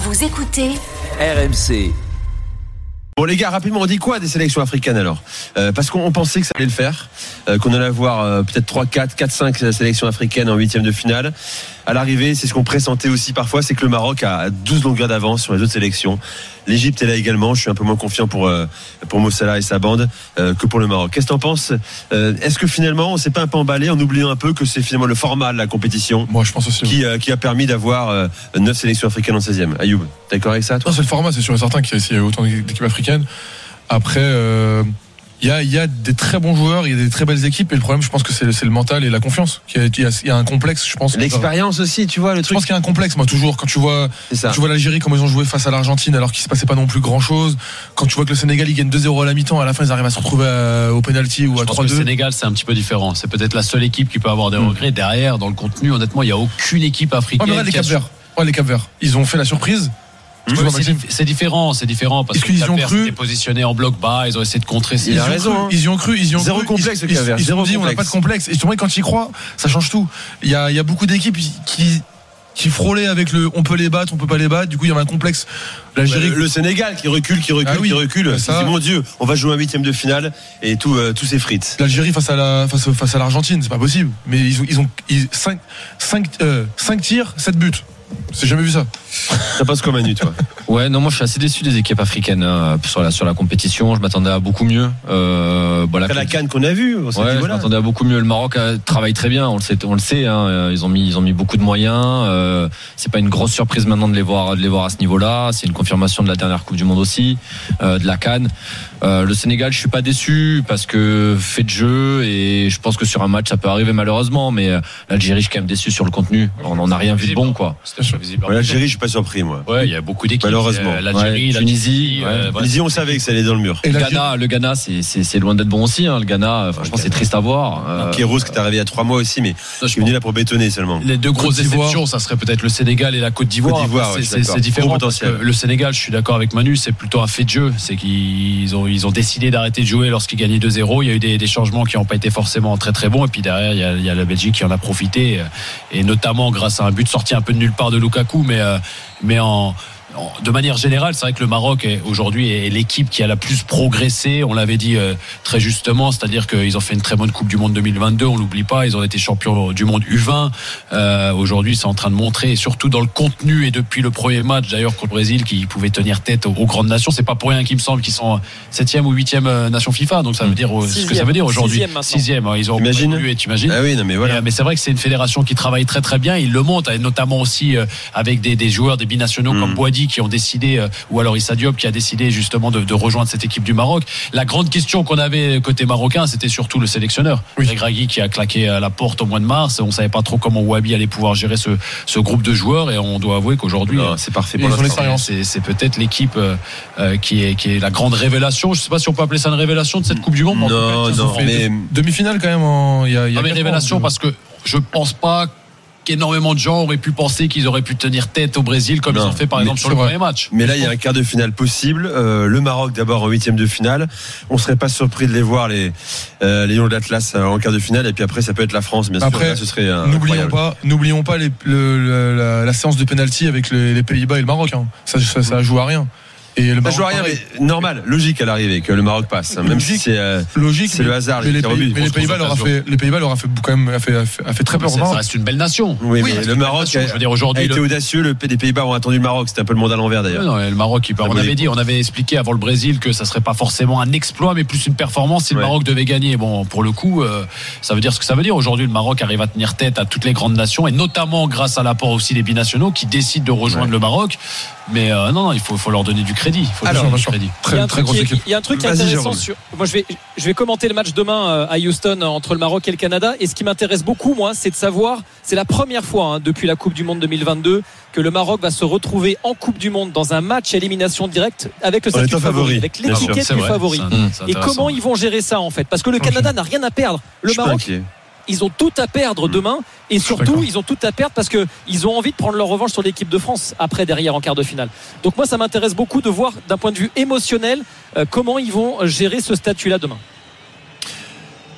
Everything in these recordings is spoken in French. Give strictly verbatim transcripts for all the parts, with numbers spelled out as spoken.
Vous écoutez R M C. Bon les gars, rapidement, on dit quoi des sélections africaines alors euh, Parce qu'on pensait que ça allait le faire, euh, qu'on allait avoir euh, peut-être trois, quatre, quatre, cinq sélections africaines en huitième de finale. À l'arrivée, c'est ce qu'on pressentait aussi parfois, c'est que le Maroc a douze longueurs d'avance sur les autres sélections. L'Égypte est là également, je suis un peu moins confiant pour, euh, pour Mo Salah et sa bande euh, que pour le Maroc. Qu'est-ce que t'en penses euh, Est-ce que finalement on s'est pas un peu emballé en oubliant un peu que c'est finalement le format de la compétition Moi je pense aussi qui, euh, qui a permis d'avoir euh, neuf sélections africaines en seizième. Ayoub, t'es d'accord avec ça toi? Non, c'est le format, c'est sûr et certain qu'il y a ici autant d'équipes africaines. Après, euh, il y a, il y a des très bons joueurs, il y a des très belles équipes, et le problème, je pense que c'est, c'est le mental et la confiance. Il y a, il y a, il y a un complexe, je pense. L'expérience aussi, tu vois le truc. Je pense qu'il y a un complexe, moi toujours. Quand tu vois, quand tu vois l'Algérie, comment ils ont joué face à l'Argentine, alors qu'il se passait pas non plus grand chose. Quand tu vois que le Sénégal, il gagne deux zéro à la mi-temps, à la fin, ils arrivent à se retrouver à, au penalty ou je à pense trois deux. Que le Sénégal, c'est un petit peu différent. C'est peut-être la seule équipe qui peut avoir des regrets. Mmh. Derrière, dans le contenu, honnêtement, il y a aucune équipe africaine. Ouais, mais là, les Cap-Verts. Ouais, les Cap-Verts. Ils ont fait la surprise. Ouais, c'est, dif- c'est différent, c'est différent parce Est-ce que qu'ils y ont cru étaient positionnés en bloc bas, ils ont essayé de contrer. Ils, ils ont raison. Cru, hein. Ils y ont cru, ils y ont zéro cru. complexe, ils, ils, ils se sont dit, on n'a pas de complexe. Et justement, quand ils y croient, ça change tout. Il y a, il y a beaucoup d'équipes qui, qui frôlaient avec le, on peut les battre, on peut pas les battre. Du coup, il y avait un complexe. L'Algérie, le Sénégal qui recule, qui recule, ah oui, qui recule. C'est mon Dieu, on va jouer un huitième de finale et tout, euh, tous ces frites. L'Algérie face à la, face, face à l'Argentine, c'est pas possible. Mais ils ont, ils ont, ils, cinq, cinq, euh, cinq tirs, sept buts. J'ai jamais vu ça. Ça passe comme Manu, toi. Ouais, non, moi je suis assez déçu des équipes africaines hein, sur la sur la compétition. Je m'attendais à beaucoup mieux. Euh, bon, la, la CAN qu'on a vue. Ouais, je m'attendais à beaucoup mieux. Le Maroc a, travaille très bien, on le sait, on le sait. Hein, ils ont mis ils ont mis beaucoup de moyens. Euh, c'est pas une grosse surprise maintenant de les voir de les voir à ce niveau-là. C'est une confirmation de la dernière Coupe du Monde aussi, euh, de la CAN. Euh, le Sénégal, je suis pas déçu parce que fait de jeu et je pense que sur un match ça peut arriver malheureusement. Mais euh, l'Algérie, je suis quand même déçu sur le contenu. On n'en a rien vu de bon, quoi. Ouais, l'Algérie, je suis pas surpris, moi. Ouais, il y a beaucoup d'équipes. Malheureusement. Euh, L'Algérie, ouais, la Tunisie. Euh, ouais. Tunisie, on savait que ça allait dans le mur. Et le Ghana, le Ghana, c'est, c'est, c'est loin d'être bon aussi. Hein. Le Ghana, franchement, c'est triste à voir. Euh, Kéros, qui est arrivé il y a trois mois aussi, mais je suis venu là pour bétonner seulement. Les deux grosses déceptions, ça serait peut-être le Sénégal et la Côte d'Ivoire. Côte d'Ivoire c'est, ouais, c'est, c'est différent. Parce que le Sénégal, je suis d'accord avec Manu, c'est plutôt un fait de jeu. C'est qu'ils ont, ils ont décidé d'arrêter de jouer lorsqu'ils gagnaient deux zéro. Il y a eu des, des changements qui n'ont pas été forcément très très bons. Et puis derrière, il y a, il y a la Belgique qui en a profité. Et notamment grâce à un but sorti un peu de nulle part de Lukaku, mais mais en de manière générale, c'est vrai que le Maroc est, aujourd'hui est l'équipe qui a la plus progressé. On l'avait dit euh, très justement, c'est-à-dire qu'ils ont fait une très bonne Coupe du Monde deux mille vingt-deux. On l'oublie pas, ils ont été champions du monde U vingt. Euh, aujourd'hui, c'est en train de montrer, et surtout dans le contenu et depuis le premier match d'ailleurs contre le Brésil, qui pouvait tenir tête aux, aux grandes nations. C'est pas pour rien qu'il me semble qu'ils sont septième ou huitième nation FIFA. Donc ça veut dire sixième, ce que ça veut dire aujourd'hui. Sixième. sixième hein, ils ont évolué, t'imagines. Ah oui, non mais voilà. Mais, mais c'est vrai que c'est une fédération qui travaille très très bien. Ils le montrent, et notamment aussi euh, avec des, des joueurs, des binationaux mmh. comme Boadi qui ont décidé. Euh, ou alors Issa Diop qui a décidé justement de, de rejoindre cette équipe du Maroc. La grande question qu'on avait côté marocain, c'était surtout le sélectionneur. Oui. Regragui qui a claqué à la porte au mois de mars. On savait pas trop comment Wabi allait pouvoir gérer ce, ce groupe de joueurs, et on doit avouer qu'aujourd'hui, non, c'est parfait pour l'expérience. C'est, c'est peut-être l'équipe euh, qui est qui est la grande révélation. Je sais pas si on peut appeler ça une révélation de cette Coupe du Monde. Non, non, non mais demi-finale quand même. Il y a, il y a non, mais révélation ans, parce que je pense pas qu'énormément de gens auraient pu penser qu'ils auraient pu tenir tête au Brésil comme non, ils ont fait par exemple sur le premier match. Mais là il y a un quart de finale possible. Euh, le Maroc d'abord en huitième de finale. On serait pas surpris de les voir les euh, les Lions de l'Atlas en quart de finale, et puis après ça peut être la France bien sûr. Après, là, ce serait euh, n'oublions pas, n'oublions pas les, le, le, la, la séance de penalty avec les, les Pays-Bas et le Maroc. Hein. Ça, ça, ça joue à rien. Et le ça joue à rien, mais normal, logique à l'arrivée que le Maroc passe, hein, même logique, si c'est euh, logique, c'est le hasard. Mais les, Pays, mais les Pays-Bas leur a fait, les Pays-Bas leur a fait quand même a fait, a fait, a fait très peur. Ça reste une belle nation. Oui, oui mais le Maroc a, je veux dire, aujourd'hui, a été le... audacieux. Le, les Pays-Bas ont attendu le Maroc. C'était un peu le monde à l'envers d'ailleurs. Non, le Maroc, on avait dit, on avait expliqué avant le Brésil que ça serait pas forcément un exploit, mais plus une performance si ouais. le Maroc devait gagner. Bon, pour le coup, euh, ça veut dire ce que ça veut dire. Aujourd'hui, le Maroc arrive à tenir tête à toutes les grandes nations, et notamment grâce à l'apport aussi des binationaux qui décident de rejoindre ouais. le Maroc. Mais euh, non, non, il faut, faut leur donner du crédit. Il faut Alors, donner du crédit. Très, très grosse équipe. Il y a un truc intéressant sur. Moi, je vais, je vais commenter le match demain à Houston entre le Maroc et le Canada. Et ce qui m'intéresse beaucoup, moi, c'est de savoir. C'est la première fois hein, depuis la Coupe du Monde deux mille vingt-deux que le Maroc va se retrouver en Coupe du Monde dans un match à élimination directe avec le statut favori, avec l'étiquette du favori. Ça, et comment ils vont gérer ça en fait? Parce que le Canada n'a rien à perdre. Le Maroc. Ils ont tout à perdre demain, et surtout ils ont tout à perdre parce qu'ils ont envie de prendre leur revanche sur l'équipe de France après, derrière, en quart de finale. Donc moi ça m'intéresse beaucoup de voir d'un point de vue émotionnel euh, comment ils vont gérer ce statut-là demain.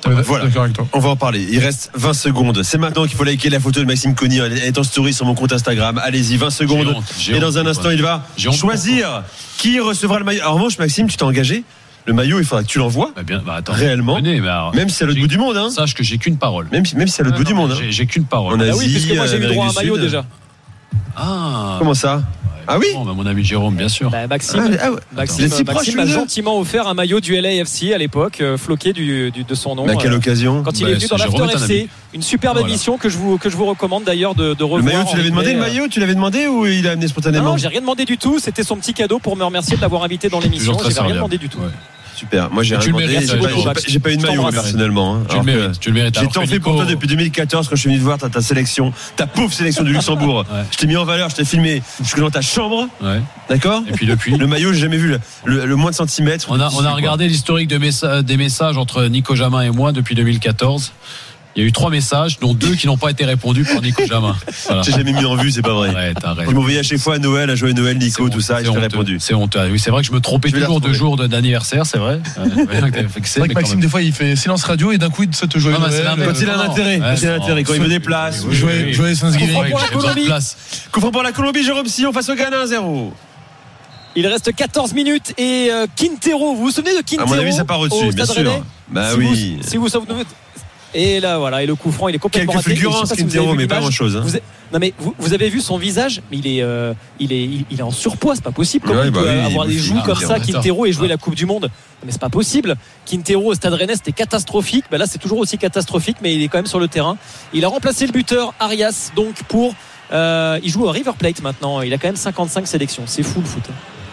Voilà. D'accord avec toi. On va en parler. Il reste vingt secondes. C'est maintenant qu'il faut liker la photo de Maxime Conny. Elle est en story sur mon compte Instagram. Allez-y, vingt secondes. J'ai honte, j'ai Et dans honte, un instant, ouais. il va J'ai honte choisir qui recevra le maillot. Alors, en revanche, Maxime, tu t'es engagé. Le maillot, il faudra que tu l'envoies. Bah bien, bah attends. Réellement. Venez, mais alors, Même si c'est à l'autre j'ai- bout du monde. Hein. Sache que j'ai qu'une parole. Même, si- même si c'est à l'autre Ah, bout du non, monde. mais Hein. J'ai, j'ai qu'une parole. En Ah Asie, oui, puisque moi j'ai eu Amérique droit à un du maillot Sud. déjà. Ah. Comment ça? Ah oui? Bon, bah, mon ami Jérôme, bien sûr. Bah, Maxime, Ah, ah ouais. Maxime, Vous êtes si proches, Maxime tous m'a les deux gentiment offert un maillot du L A F C à l'époque, euh, floqué du, du- de son nom. Mais à quelle euh, occasion? Quand il Bah, est venu c'est dans Jérôme l'After est un F C, ami. une superbe Voilà. émission que je vous que je vous recommande d'ailleurs de, de revoir. Le maillot, tu en l'avais demandé, replay, le euh, maillot? Tu l'avais demandé ou il a amené Non, spontanément? non, j'ai rien demandé du tout. C'était son petit cadeau pour me remercier de l'avoir invité dans l'émission. Toujours très J'ai rien serviable. demandé du tout. Ouais. Super. Moi, j'ai Et rien tu le demandé. mérites, J'ai pas, Jérôme. j'ai pas- j'ai pas eu de Je maillot, moi, t'embrasse. personnellement. hein. Tu Alors le que mérites. Tu le mérites. J'ai Alors tant que fait pour toi Nico- depuis deux mille quatorze quand je suis venu te voir ta, ta sélection, ta pauvre sélection du Luxembourg. Ouais. Je t'ai mis en valeur, je t'ai filmé jusque dans ta chambre, Ouais. d'accord? Et puis depuis. Le maillot, j'ai jamais vu le, le- le moins de centimètres. On a, on a regardé l'historique de messa- des messages entre Nico Jamin et moi depuis deux mille quatorze. Il y a eu trois messages, dont deux qui n'ont pas été répondus par Nico Jamin. Voilà. J'ai jamais mis en vue, c'est pas vrai. Arrête, arrête. Tu m'envoyais à chaque fois à Noël, à jouer Noël, Nico, C'est tout ça, et c'est je t'ai honteux. répondu. C'est honteux. Oui, c'est vrai que je me trompais Je vais la toujours de retrouver. jour de- d'anniversaire, c'est vrai. Ouais, ouais, que t'avais fixé, C'est vrai mais que Maxime, quand des même. fois, il fait silence radio et d'un coup, il se te joue. Non, mais c'est l'inverse. Quand il a un non, intérêt, non. quand il a un Ouais, intérêt, quand il non. me déplace. Oui, Joyeux oui. joyeux Thanksgiving. Pour la J'ai besoin de Colombie. place. Coup franc pour la Colombie, Jérôme Sillon face au Ghana un zéro. Il reste quatorze minutes et euh, Quintero, vous vous souvenez de Quintero? À mon avis, ça part au-dessus, au bien Stade sûr. Rennais Bah si oui. Vous, si vous souvenez. Et là, voilà, et le coup franc, il est complètement Quelques raté. Et je sais fulgurances, pas si vous avez Quintero, vu mais pas l'image. grand chose. Vous avez- Non mais vous, vous avez vu son visage, mais il est, euh, il est, il, il est en surpoids, c'est pas possible. Comment Ouais, il bah peut oui, avoir il des est joues fou, comme ça, Quintero. Quintero, et jouer Ah. la Coupe du Monde? Mais c'est pas possible. Quintero au Stade Rennais, c'était catastrophique. Ben là, c'est toujours aussi catastrophique, mais il est quand même sur le terrain. Il a remplacé le buteur Arias, donc pour, euh, il joue à River Plate maintenant. Il a quand même cinquante-cinq sélections. C'est fou le foot.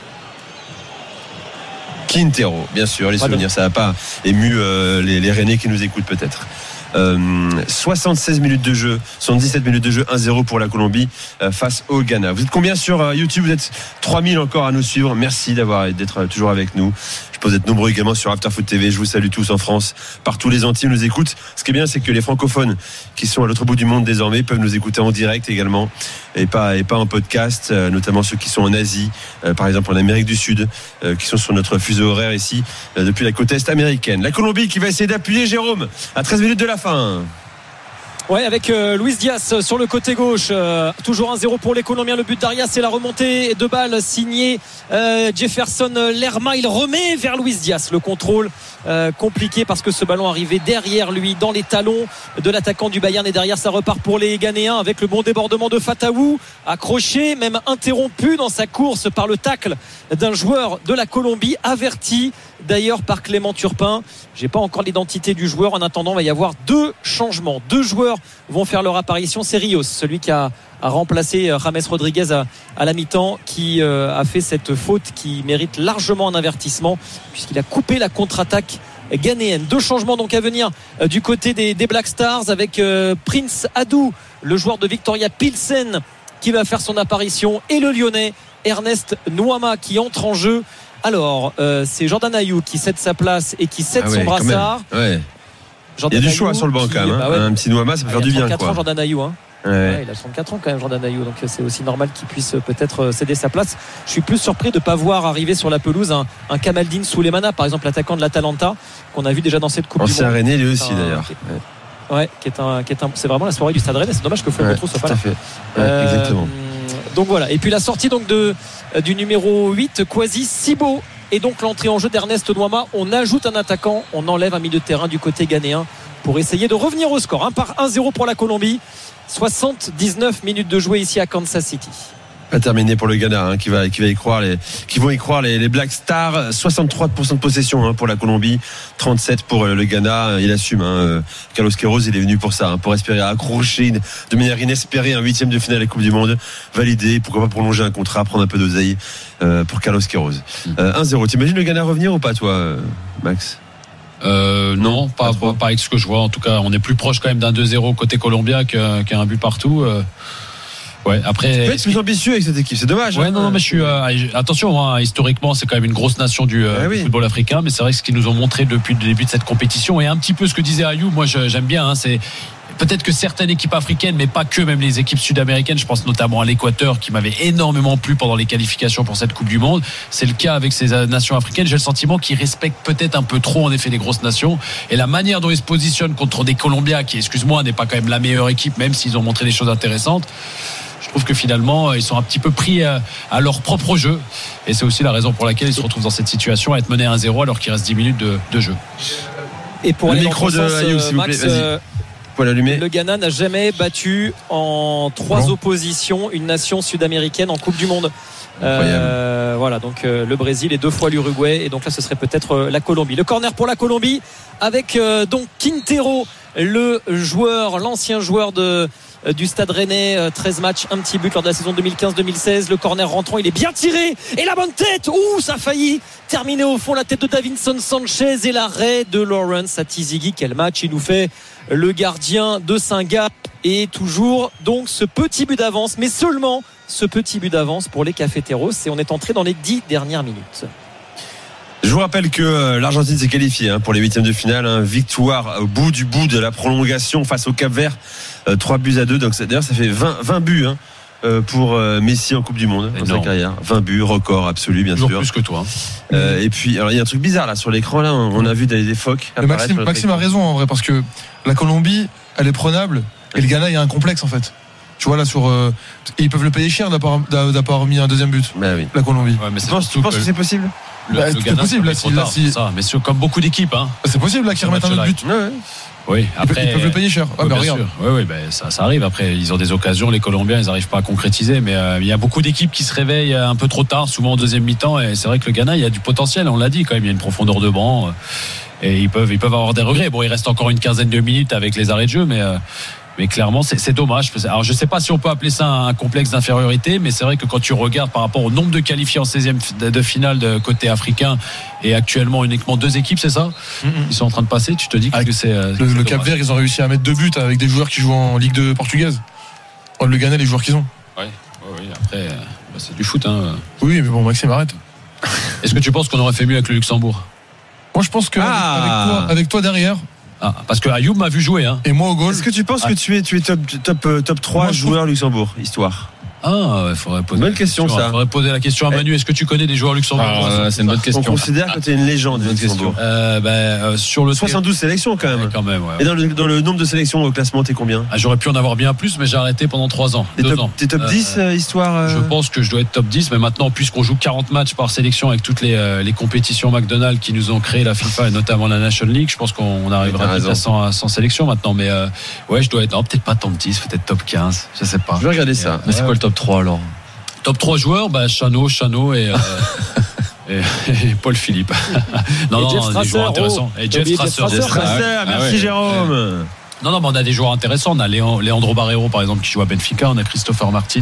Quintero, bien sûr, les Pardon. souvenirs, ça n'a pas ému euh, les, les Rennais qui nous écoutent peut-être. Euh, soixante-seize minutes de jeu, soixante-dix-sept minutes de jeu, un zéro pour la Colombie euh, face au Ghana. Vous êtes combien sur euh, YouTube? Vous êtes trois mille encore à nous suivre. Merci d'avoir d'être euh, toujours avec nous. Je pense être nombreux également sur Afterfoot T V. Je vous salue tous en France, partout les Antilles nous écoutent. Ce qui est bien, c'est que les francophones qui sont à l'autre bout du monde désormais peuvent nous écouter en direct également et pas et pas en podcast, euh, notamment ceux qui sont en Asie, euh, par exemple en Amérique du Sud, euh, qui sont sur notre fuseau horaire ici euh, depuis la côte est américaine. La Colombie qui va essayer d'appuyer Jérôme à treize minutes de la fin. Ouais, avec euh, Luis Diaz sur le côté gauche, euh, toujours un zéro pour les Colombiens. Le but d'Arias, c'est la remontée de balle signée euh, Jefferson Lerma. Il remet vers Luis Diaz. Le contrôle euh, compliqué parce que ce ballon arrivait derrière lui, dans les talons de l'attaquant du Bayern. Et derrière, ça repart pour les Ghanéens avec le bon débordement de Fataou, accroché, même interrompu dans sa course par le tacle d'un joueur de la Colombie, averti d'ailleurs par Clément Turpin. J'ai pas encore l'identité du joueur. En attendant, il va y avoir deux changements. Deux joueurs vont faire leur apparition. C'est Rios, celui qui a, a remplacé James Rodriguez à, à la mi-temps, qui euh, a fait cette faute qui mérite largement un avertissement puisqu'il a coupé la contre-attaque ghanéenne. Deux changements donc à venir euh, du côté des, des Black Stars avec euh, Prince Adou, le joueur de Victoria Pilsen, qui va faire son apparition, et le Lyonnais Ernest Nouama qui entre en jeu. Alors, euh, c'est Jordan Ayew qui cède sa place et qui cède Ah ouais, son quand même. brassard. Ouais. Jordan Il y a du Ayew choix sur le banc qui- quand même. hein. bah ouais. Un petit Nouama, ça peut Ah, faire il du a bien. trente-quatre Quoi. ans, Jordan Ayew. Hein. Ouais. Ouais, il a trente-quatre ans quand même, Jordan Ayew, donc c'est aussi normal qu'il puisse peut-être céder sa place. Je suis plus surpris de ne pas voir arriver sur la pelouse un, un Kamaldine Souleymana, par exemple l'attaquant de l'Atalanta, qu'on a vu déjà dans cette Coupe du Ancien Monde. Rennais, lui aussi Un- d'ailleurs. qui- Ouais, qui est un, qui est un, c'est vraiment la soirée du Stade Rennais. C'est dommage que Flo Ouais, Petro soit tout pas à là. fait. Ouais, Euh, exactement. Donc voilà. Et puis la sortie donc de du numéro huit, Kwasi Sibo, et donc l'entrée en jeu d'Ernest Nouama. On ajoute un attaquant, on enlève un milieu de terrain du côté ghanéen pour essayer de revenir au score. Un par un zéro pour la Colombie. soixante-dix-neuf minutes de jouer ici à Kansas City. Pas terminé pour le Ghana, hein, qui va qui va y croire les qui vont y croire les, les Black Stars. soixante-trois pour cent de possession hein, pour la Colombie, trente-sept pour le Ghana. Il assume. Hein, Carlos Queiroz, il est venu pour ça, hein, pour espérer accrocher de manière inespérée un huitième de finale de la Coupe du Monde, valider. Pourquoi pas prolonger un contrat, prendre un peu d'oseille euh, pour Carlos Queiroz. Euh, un zéro. T'imagines le Ghana revenir ou pas, toi, Max? Euh, non, pas, pas trop. pas, pas avec ce que je vois. En tout cas, on est plus proche quand même d'un deux zéro côté colombien qu'un, qu'un but partout. Euh, ouais, après. Tu peux être plus ambitieux avec cette équipe, c'est dommage. Ouais, hein. non, non, mais je suis. Euh, attention, hein, historiquement, c'est quand même une grosse nation du, euh, Ah oui. du football africain, mais c'est vrai que ce qu'ils nous ont montré depuis le début de cette compétition, et un petit peu ce que disait Ayew, moi je- j'aime bien. Hein, c'est peut-être que certaines équipes africaines, mais pas que, même les équipes sud-américaines, je pense notamment à l'Équateur qui m'avait énormément plu pendant les qualifications pour cette Coupe du Monde. C'est le cas avec ces nations africaines. J'ai le sentiment qu'ils respectent peut-être un peu trop en effet les grosses nations, et la manière dont ils se positionnent contre des Colombiens qui, excuse-moi, n'est pas quand même la meilleure équipe, même s'ils ont montré des choses intéressantes. Je trouve que finalement ils sont un petit peu pris à, à leur propre jeu, et c'est aussi la raison pour laquelle ils se retrouvent dans cette situation, à être menés à un zéro alors qu'il reste dix minutes de, de jeu. Et pour le aller micro dans ton de sens, Ayoub, s'il vous plaît, Max, vas-y. euh, Faut l'allumer. le Ghana n'a jamais battu en trois Non. oppositions une nation sud-américaine en Coupe du Monde. Euh, voilà, donc euh, le Brésil et deux fois l'Uruguay, et donc là ce serait peut-être euh, la Colombie. Le corner pour la Colombie avec euh, donc Quintero, le joueur, l'ancien joueur de euh, du Stade Rennais, euh, treize matchs, un petit but lors de la saison deux mille quinze deux mille seize. Le corner rentrant, il est bien tiré, et la bonne tête, ouh, ça a failli terminer au fond, la tête de Davinson Sanchez, et l'arrêt de Lawrence Atizigi. Quel match il nous fait, le gardien de Saint-Gall, et toujours donc ce petit but d'avance, mais seulement ce petit but d'avance pour les Cafeteros, et on est entré dans les dix dernières minutes. Je vous rappelle que euh, l'Argentine s'est qualifiée hein, pour les huitièmes de finale. Hein, victoire au bout du bout de la prolongation face au Cap-Vert, euh, trois buts à deux. Donc d'ailleurs ça fait vingt, vingt buts hein, euh, pour euh, Messi en Coupe du Monde dans sa carrière. vingt buts, record absolu bien Toujours sûr. plus que toi. Euh, et puis alors il y a un truc bizarre là sur l'écran là. On, on a vu des, des phoques. Mais apparaître Maxime, sur Maxime a l'écran. raison en vrai, parce que la Colombie, elle est prenable, et le Ghana, il y a un complexe en fait. Tu vois là sur, euh, et ils peuvent le payer cher d'avoir d'avoir mis un deuxième but. Bah oui. La Colombie. Ouais, mais c'est Tu penses, tu penses que c'est possible? le, Bah, le c'est Ghana, possible, c'est là, trop si- là, tard, si- c'est ça. Mais c'est comme beaucoup d'équipes, hein. C'est possible là qu'ils Ce remettent un autre match-là. but. Ouais, ouais. Oui, Ils peuvent- après ils peuvent le payer cher. Ah oui, bah bien regarde. sûr. Oui, oui, ben, ça, ça arrive. Après, ils ont des occasions. Les Colombiens, ils n'arrivent pas à concrétiser. Mais euh, il y a beaucoup d'équipes qui se réveillent un peu trop tard, souvent en deuxième mi-temps. Et c'est vrai que le Ghana, il y a du potentiel. On l'a dit quand même. Il y a une profondeur de banc. euh, Et ils peuvent, ils peuvent avoir des regrets. Bon, il reste encore une quinzaine de minutes avec les arrêts de jeu, mais. Euh, Mais clairement, c'est, c'est dommage. Alors, je ne sais pas si on peut appeler ça un complexe d'infériorité, mais c'est vrai que quand tu regardes par rapport au nombre de qualifiés en seizième de finale de côté africain, et actuellement uniquement deux équipes, c'est ça, Mm-mm. ils sont en train de passer. Tu te dis que Avec c'est euh, Le, c'est le dommage. Cap-Vert, ils ont réussi à mettre deux buts avec des joueurs qui jouent en Ligue deux portugaise. Le Ghana, les joueurs qu'ils ont. Ouais, ouais, ouais, après, euh, bah, c'est du foot. Hein. Oui, mais bon, Maxime, arrête. Est-ce que tu penses qu'on aurait fait mieux avec le Luxembourg? Moi, je pense que Ah. avec, toi, avec toi derrière, Ah, parce que Ayoub m'a vu jouer. Hein. et moi au goal, Est-ce que tu penses Ah. que tu es, tu es top, top, euh, top trois Moi, je trouve- joueurs Luxembourg, histoire? Ah, il faudrait poser Bonne la question, ça. Il faudrait poser la question à Manu. Est-ce que tu connais des joueurs luxembourgeois? Ah, c'est une bonne On question. considère que tu es une légende Bonne Luxembourg. Euh, ben, euh, sur le soixante-douze sélections quand Ouais, même. quand même, ouais. Et dans le, dans le nombre de sélections au classement, t'es combien? Ah, j'aurais pu en avoir bien plus, mais j'ai arrêté pendant trois ans. T'es deux top, ans. t'es top Euh, dix, euh, histoire euh, Je pense que je dois être top dix, mais maintenant, puisqu'on joue quarante matchs par sélection avec toutes les, euh, les compétitions McDonald's qui nous ont créé la FIFA et notamment la National League, je pense qu'on arrivera T'as vite à raison. cent, à cent sélections maintenant. Mais euh, ouais, je dois être, non, peut-être pas top dix, peut-être top quinze, je sais pas. Je vais regarder ça. Mais c'est quoi le top trois alors? Top trois joueurs, bah, Chano, Chano et, euh, et, et Paul Philippe. non, Et non, Jeff des Strasser, joueurs intéressants. oh, Et t'as Jeff oublié Jeff Strasser. Strasser, Jeff quand Strasser. Strasser, Ah merci ouais. Jérôme. Non, non, mais on a des joueurs intéressants. On a Léon- Leandro Barreiro, par exemple, qui joue à Benfica. On a Christopher Martins,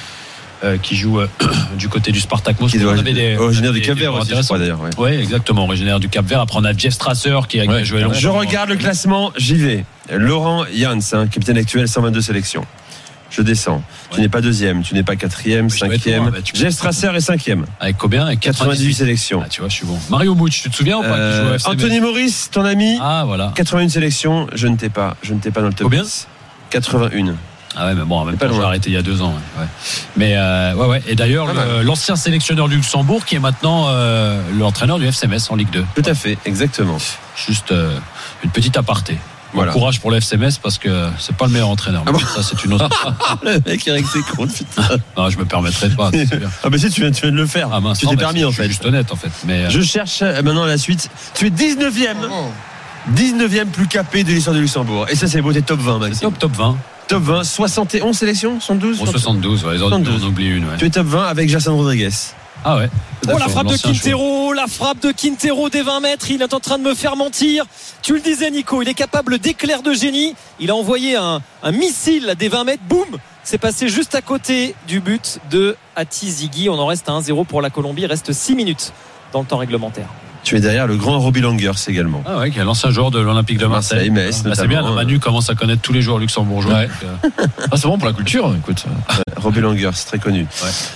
euh, qui joue euh, du côté du Spartak Moscou. Qui doit On avait des- originaire des- du des Cap-Vert joueurs aussi, je crois intéressants. d'ailleurs. ouais. Oui, exactement, originaire du Cap-Vert. Après, on a Jeff Strasser qui a, qui a Ouais. joué longtemps. Je regarde le classement, j'y vais. Laurent Jans, hein, capitaine actuel, cent vingt-deux sélections. Je descends. Tu Ouais. n'es pas deuxième, tu n'es pas quatrième, Mais je dois être cinquième. loin, bah, tu peux- Jeff Strasser est cinquième. Avec combien? Avec quatre-vingt-dix-huit sélections. Ah, tu vois, je suis bon. Mario Mouch, tu te souviens ou pas qui joue Euh, au F C Metz? Anthony Maurice, ton ami, Ah, voilà. quatre-vingt-une sélections. Je ne t'ai pas. Je ne t'ai pas dans le top Combien dix. quatre-vingt-une. Ah ouais, mais bon, en même pas temps, j'ai loin. arrêté il y a deux ans. Ouais. Ouais. Mais euh, ouais, ouais. Et d'ailleurs, Pas le- mal. l'ancien sélectionneur du Luxembourg, qui est maintenant euh, l'entraîneur du F C Metz en Ligue deux. Tout à fait, exactement. Juste euh, une petite aparté. Bon Voilà. courage pour le F C Metz parce que c'est pas le meilleur entraîneur. Ah bon Ça, c'est une autre. Le mec Eric c'est con, putain. Non, je me permettrai pas. c'est sûr. Ah bah si, tu viens, tu viens de le faire. Ah mince, tu non, t'es bah, permis c'est- en je suis fait. juste honnête en fait. Mais euh, Je cherche euh, maintenant la suite. Tu es dix-neuvième. dix-neuvième plus capé de l'histoire du Luxembourg. Et ça, c'est beau, t'es top vingt, c'est Maxime. top top vingt. Top vingt, soixante et onze sélections, soixante-douze. Bon, soixante-douze. Ouais, ils ont soixante-douze. on oublie une. Ouais. Tu es top vingt avec Jason Rodriguez. Ah ouais. Oh, la frappe de L'ancien Quintero, la frappe de Quintero des vingt mètres, il est en train de me faire mentir. Tu le disais Nico, il est capable d'éclairs de génie. Il a envoyé un, un missile des vingt mètres, boum, c'est passé juste à côté du but de Atizigi. On en reste à un zéro pour la Colombie, il reste six minutes dans le temps réglementaire. Tu es derrière le grand Robbie Langers également. Ah ouais, qui est l'ancien joueur de l'Olympique de Marseille. Marseille, Metz, Ah, c'est bien, notamment, Manu commence à connaître tous les joueurs luxembourgeois. Ouais. Donc, euh, Ah, c'est bon pour la culture, écoute. Robbie Langers, très connu. Ouais.